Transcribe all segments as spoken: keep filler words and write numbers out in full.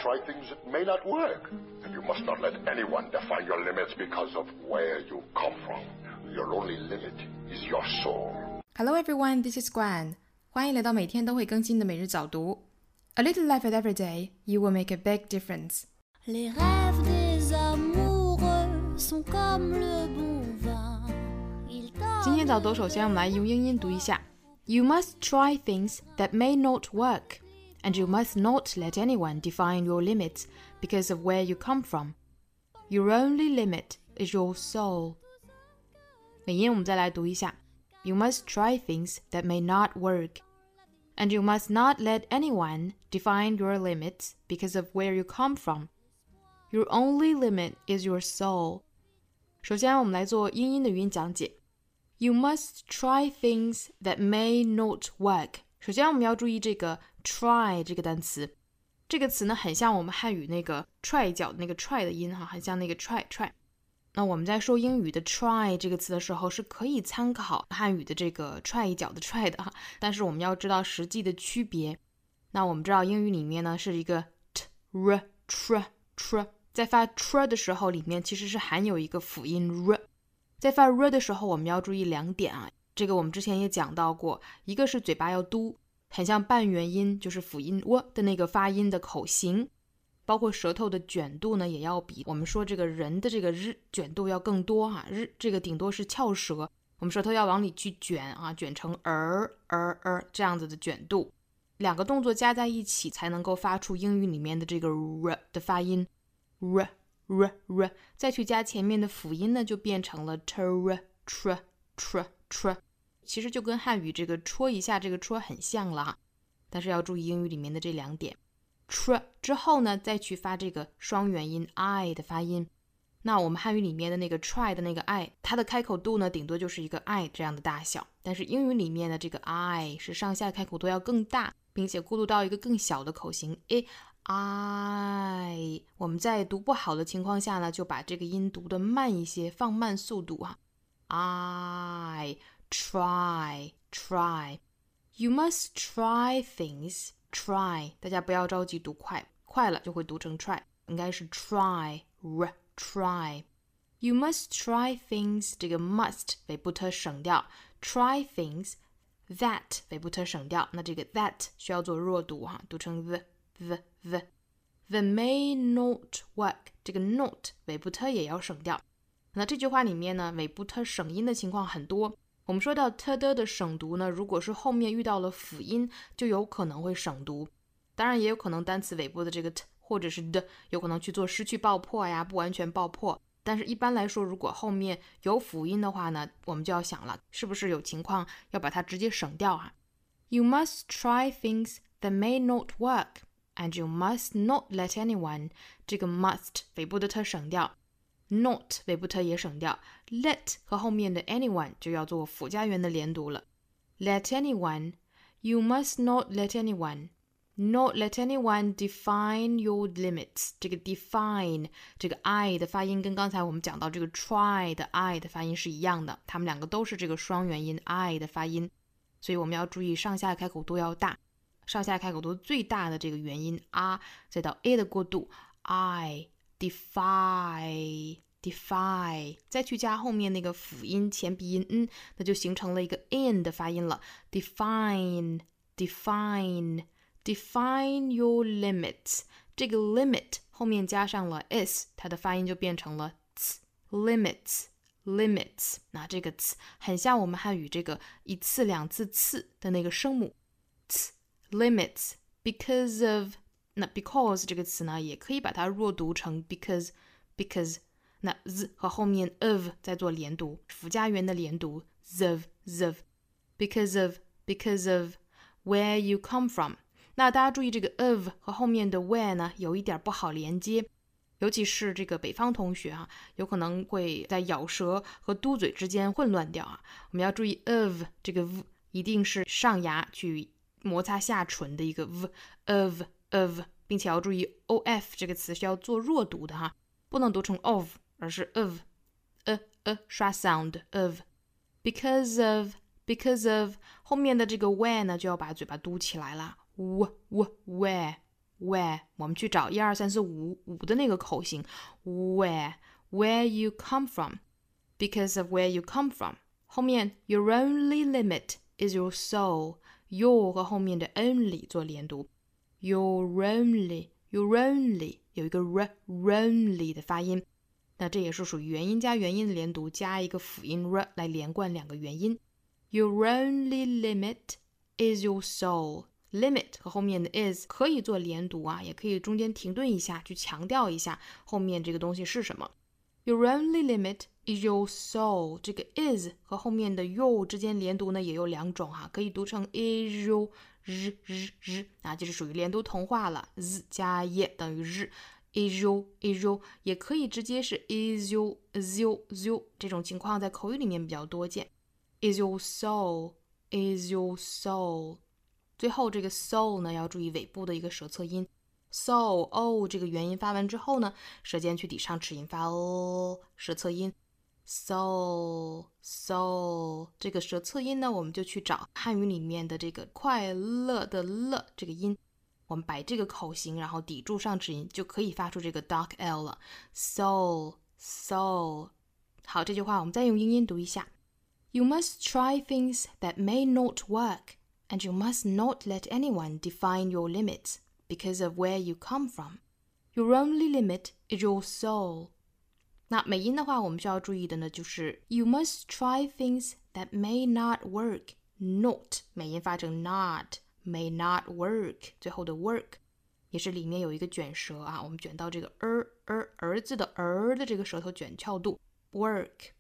try things that may not work. And you must not let anyone define your limits because of where you come from. Your only limit is your soul. Hello everyone, this is Guan. 欢迎来到每天都会更新的每日早读。A little effort every day, you will make a big difference. Les rêves des amoureux sont comme le bon vin. 今天早读首先我们来用英音读一下。You must try things that may not work, and you must not let anyone define your limits because of where you come from. Your only limit is your soul. 美音我们再来读一下。You must try things that may not work, and you must not let anyone define your limits because of where you come from. Your only limit is your soul. 首先我们来做英音的语音讲解。You must try things that may not work. 首先我们要注意这个 try 这个单词，这个词呢很像我们汉语那个踹脚的那个踹的音哈，很像那个 try try。那我们在说英语的 try 这个词的时候是可以参考汉语的这个踹一脚的踹的哈，但是我们要知道实际的区别。那我们知道英语里面呢是一个 t r tr tr， 在发 tr 的时候里面其实是含有一个辅音 r， 在发 r 的时候我们要注意两点啊，这个我们之前也讲到过，一个是嘴巴要嘟，很像半元音就是辅音 w 的那个发音的口型，包括舌头的卷度呢也要比我们说这个人的这个日卷度要更多哈、啊，日这个顶多是翘舌，我们舌头要往里去卷啊，卷成儿儿儿这样子的卷度，两个动作加在一起才能够发出英语里面的这个 r 的发音 r r r， 再去加前面的辅音呢就变成了 tr tr tr tr， 其实就跟汉语这个戳一下这个戳很像了哈，但是要注意英语里面的这两点。tr 之后呢再去发这个双元音 i 的发音，那我们汉语里面的那个 try 的那个 i， 它的开口度呢顶多就是一个 i 这样的大小，但是英语里面的这个 i 是上下开口度要更大，并且过渡到一个更小的口型 a i， 我们在读不好的情况下呢就把这个音读得慢一些，放慢速度哈 i try try You must try things try 大家不要着急读快，快了就会读成 try， 应该是 try r try You must try things 这个 must 尾部特省掉， try things that 尾部特省掉，那这个 that 需要做弱读哈，读成 the the the the may not work 这个 not 尾部特也要省掉，那这句话里面呢尾部特省音的情况很多，我们说到 t 的的省读呢，如果是后面遇到了辅音就有可能会省读，当然也有可能单词尾部的这个 t 或者是 d 有可能去做失去爆破呀，不完全爆破，但是一般来说如果后面有辅音的话呢，我们就要想了是不是有情况要把它直接省掉啊。 You must try things that may not work and you must not let anyone 这个 must 尾部的 t 省掉，not 尾部特也省掉， let 和后面的 anyone 就要做辅加元的连读了。 Let anyone You must not let anyone Not let anyone define your limits 这个 define 这个 I 的发音跟刚才我们讲到这个 try 的 I 的发音是一样的，它们两个都是这个双元音 I 的发音，所以我们要注意上下开口度要大，上下开口度最大的这个元音 R 再到 A 的过渡 I defy defy 再去加后面那个辅音前鼻音嗯，那就形成了一个 n 的发音了 define define define your limits 这个 limit 后面加上了 s 它的发音就变成了 ts limits limits 那这个 ts 很像我们汉语这个一次两次次的那个声母 ts limits because of那 because 这个词呢也可以把它弱读成 because because 那 z 和后面 of 再做连读，辅加元的连读 zov zov because of because of where you come from， 那大家注意这个 of 和后面的 where 呢有一点不好连接，尤其是这个北方同学啊，有可能会在咬舌和嘟嘴之间混乱掉啊，我们要注意 of 这个 v 一定是上牙去摩擦下唇的一个 v of of， 并且要注意 of 这个词是要做弱读的哈，不能读成 of， 而是 of a a 刷 sound of because of because of 后面的这个 where 呢就要把嘴巴嘟起来了 w w where where 我们去找一二三四五五的那个口型 where where you come from because of where you come from 后面 your only limit is your soul your 和后面的 only 做连读 your only your only 有一个 r only 的发音，那这也是属于元音加元音的连读，加一个辅音 r 来连贯两个元音。Your only limit is your soul. Limit 和后面的 is 可以做连读啊，也可以中间停顿一下，去强调一下后面这个东西是什么。Your only limit is your soul. 这个 is 和后面的 you 之间连读呢也有两种哈，可以读成 is you日日日啊，这是属于连读同化了 z 加 ye 等于日 is you is you 也可以直接是 is you is you is you 这种情况在口语里面比较多见 is your soul is your soul 最后这个 soul 呢要注意尾部的一个舌侧音 soul o 这个元音发完之后呢舌尖去抵上齿龈发 o 舌侧音soul soul 这个舌侧音呢我们就去找汉语里面的这个快乐的乐这个音，我们摆这个口型然后抵住上齿龈就可以发出这个 dark L 了 soul soul 好，这句话我们再用英音读一下 You must try things that may not work and you must not let anyone define your limits because of where you come from Your only limit is your soul那美音的话我们需要注意的呢就是 You must try things that may not work Not 美音发成 not May not work 最后的 work 也是里面有一个卷舌啊，我们卷到这个儿儿儿子的儿的这个舌头卷翘度 Work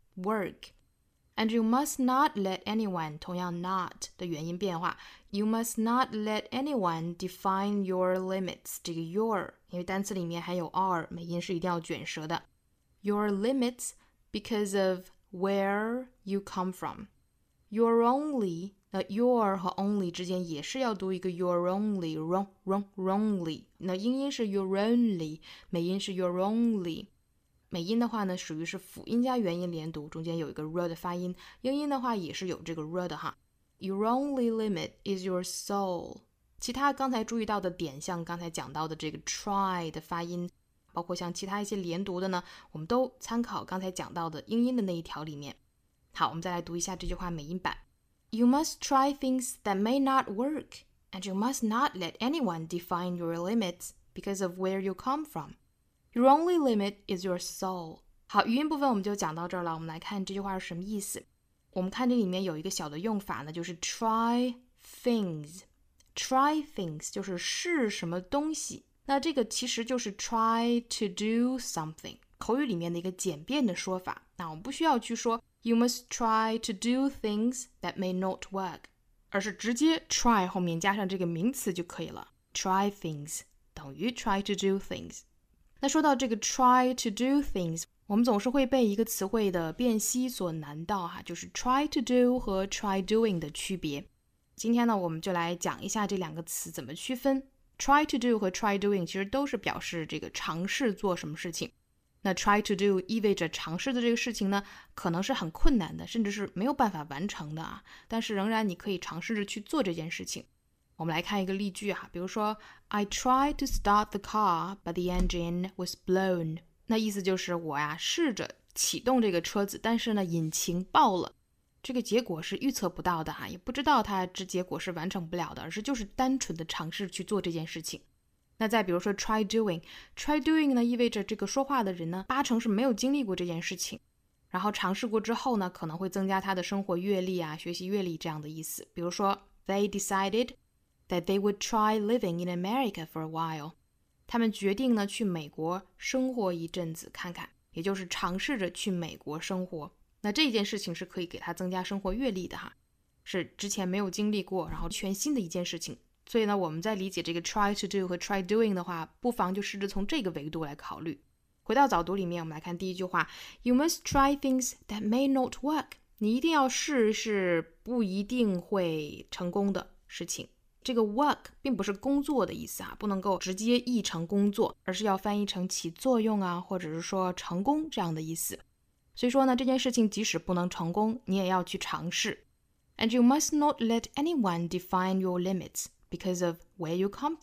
Work And you must not let anyone 同样 not 的元音变化 You must not let anyone define your limits 这个 your 因为单词里面还有 r 美音是一定要卷舌的Your limits because of where you come from. Your only, 那 your 和 only 之间也是要读一个 your only, wrong, wrong, wrongly. 那英音是 your only, 美音是 your only. 美音的话呢，属于是辅音加元音连读，中间有一个 r 的发音。英音的话也是有这个 r 的哈。Your only limit is your soul. 其他刚才注意到的点，像刚才讲到的这个 try 的发音。包括像其他一些连读的呢我们都参考刚才讲到的英音的那一条里面好我们再来读一下这句话美音版 You must try things that may not work and you must not let anyone define your limits because of where you come from Your only limit is your soul 好语音部分我们就讲到这儿了我们来看这句话是什么意思我们看这里面有一个小的用法呢就是 try things try things 就是试什么东西那这个其实就是 try to do something 口语里面的一个简便的说法那我们不需要去说 You must try to do things that may not work 而是直接 try 后面加上这个名词就可以了 try things 等于 try to do things 那说到这个 try to do things 我们总是会被一个词汇的辨析所难到哈，就是 try to do 和 try doing 的区别今天呢我们就来讲一下这两个词怎么区分Try to do 和 try doing 其实都是表示这个尝试做什么事情。那 try to do 意味着尝试的这个事情呢，可能是很困难的，甚至是没有办法完成的啊。但是仍然你可以尝试着去做这件事情。我们来看一个例句哈，比如说 I tried to start the car, but the engine was blown. 那意思就是我呀试着启动这个车子，但是呢引擎爆了。这个结果是预测不到的哈，也不知道它这结果是完成不了的，而是就是单纯的尝试去做这件事情。那再比如说 try doing try doing 呢意味着这个说话的人呢八成是没有经历过这件事情，然后尝试过之后呢可能会增加他的生活阅历啊学习阅历这样的意思。比如说 they decided that they would try living in America for a while 他们决定呢去美国生活一阵子看看，也就是尝试着去美国生活。那这件事情是可以给他增加生活阅历的哈，是之前没有经历过然后全新的一件事情。所以呢我们在理解这个 try to do 和 try doing 的话，不妨就试着从这个维度来考虑。回到早读里面，我们来看第一句话 You must try things that may not work 你一定要试是不一定会成功的事情。这个 work 并不是工作的意思啊，不能够直接译成工作，而是要翻译成起作用啊，或者是说成功这样的意思。所以说呢，这件事情即使不能成功，你也要去尝试。And you must not let anyone define your limits because of where you come from.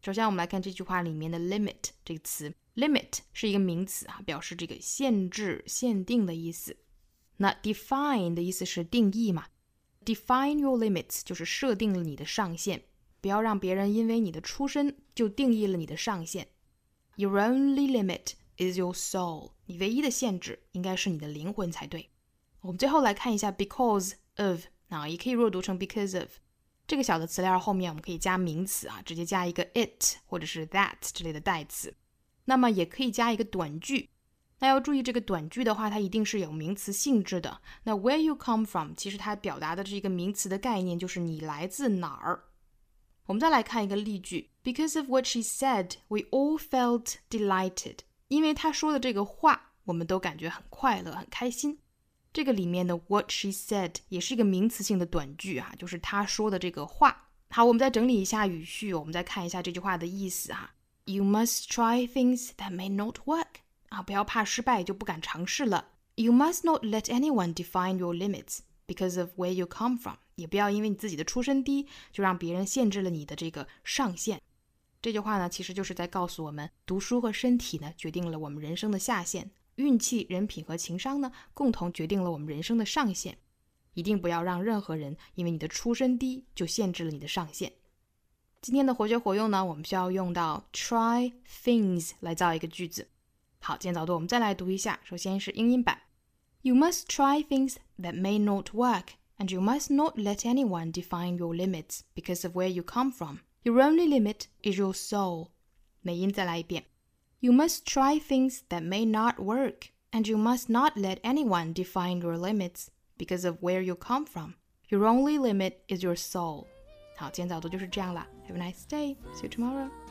首先我们来看这句话里面的 limit 这个词， limit 是一个名词啊，表示这个限制、限定的意思。那 define 的意思是定义嘛， define your limits 就是设定了你的上限，不要让别人因为你的出身就定义了你的上限。 Your only limit is your soul， 你唯一的限制应该是你的灵魂才对。我们最后来看一下 because of， 啊，也可以弱读成 because of， 这个小的词链后面我们可以加名词啊，直接加一个 it 或者是 that 之类的代词，那么也可以加一个短句。那要注意这个短句的话，它一定是有名词性质的。那 where you come from 其实它表达的这个名词的概念就是你来自哪儿。我们再来看一个例句， Because of what she said, we all felt delighted。 因为她说的这个话，我们都感觉很快乐、很开心。这个里面的 what she said 也是一个名词性的短句啊，就是她说的这个话。好，我们再整理一下语序，我们再看一下这句话的意思哈。You must try things that may not work。 啊，不要怕失败就不敢尝试了。You must not let anyone define your limits because of where you come from。 也不要因为你自己的出身低，就让别人限制了你的这个上限。这句话呢，其实就是在告诉我们，读书和身体呢，决定了我们人生的下限；运气、人品和情商呢，共同决定了我们人生的上限。一定不要让任何人因为你的出身低，就限制了你的上限。今天的活学活用呢，我们需要用到 try things 来造一个句子。好，今天早读我们再来读一下。首先是英音版。You must try things that may not work, and you must not let anyone define your limits because of where you come from. Your only limit is your soul. 美音再来一遍。You must try things that may not work, and you must not let anyone define your limits because of where you come from. Your only limit is your soul. 好，今天早读就是这样啦。Have a nice day. See you tomorrow.